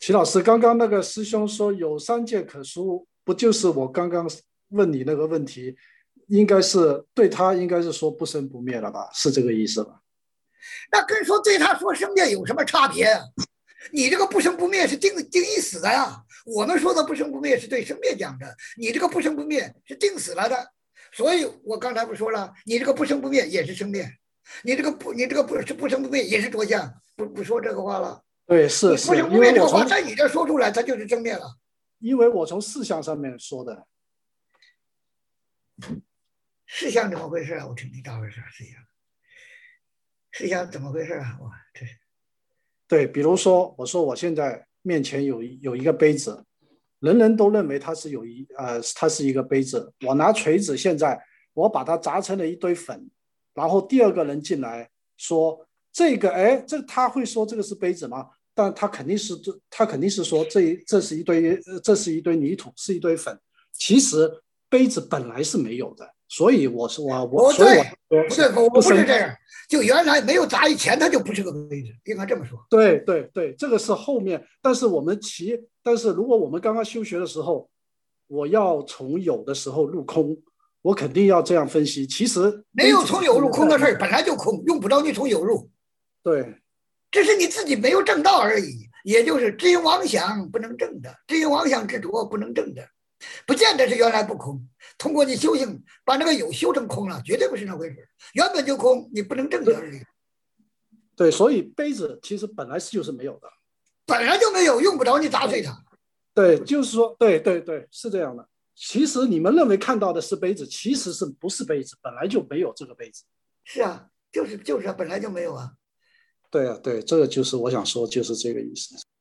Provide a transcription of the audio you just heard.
徐老师，刚刚那个师兄说有三界可书，不就是我刚刚问你那个问题？应该是对他应该是说不生不灭了吧？是这个意思吧？ 那跟说对他说生灭有什么差别啊？你这个不生不灭是定义死的呀，我们说的不生不灭是对生灭讲的，你这个不生不灭是定死了的。所以我刚才不说了，你这个不生不灭也是生灭，你这个不生不灭也是着相，不说这个话了。 对，是你不是， 生不灭这个话在你这说出来，它就是生灭了。 因为我从事项上面说的。 事项怎么回事啊？我听你咋回事？事项怎么回事啊？我这是对，比如说我说我现在面前有一个杯子，人人都认为它是一个杯子。我拿锤子，现在我把它砸成了一堆粉，然后第二个人进来说这个，哎，他会说这个是杯子吗？但他肯定是说这是一堆泥土，是一堆粉。其实杯子本来是没有的，所以我是我我所以我不对，不对，我不生。 不是这样。就原来没有砸以前，它就不是个杯子，应该这么说。 对对对，这个是后面，但是如果我们刚刚修学的时候，我要从有的时候入空，我肯定要这样分析。其实没杯子是有从有入空的事儿， 存在的。 本来就空，用不着你从有入， 对只是你自己没有正道而已。也就是知因妄想不能正的，知因妄想执着不能正的，不见得是原来不空。通过你修行，把那个有修成空了，绝对不是那回事。原本就空，你不能正的而已。 对，所以杯子其实本来就是没有的。 本来就没有，用不着你砸碎它。 对，就是说，对对对，是这样的。其实你们认为看到的是杯子，其实是不是杯子？本来就没有这个杯子。 是啊，就是啊，本来就没有啊。 对啊，对，这个就是我想说，就是这个意思。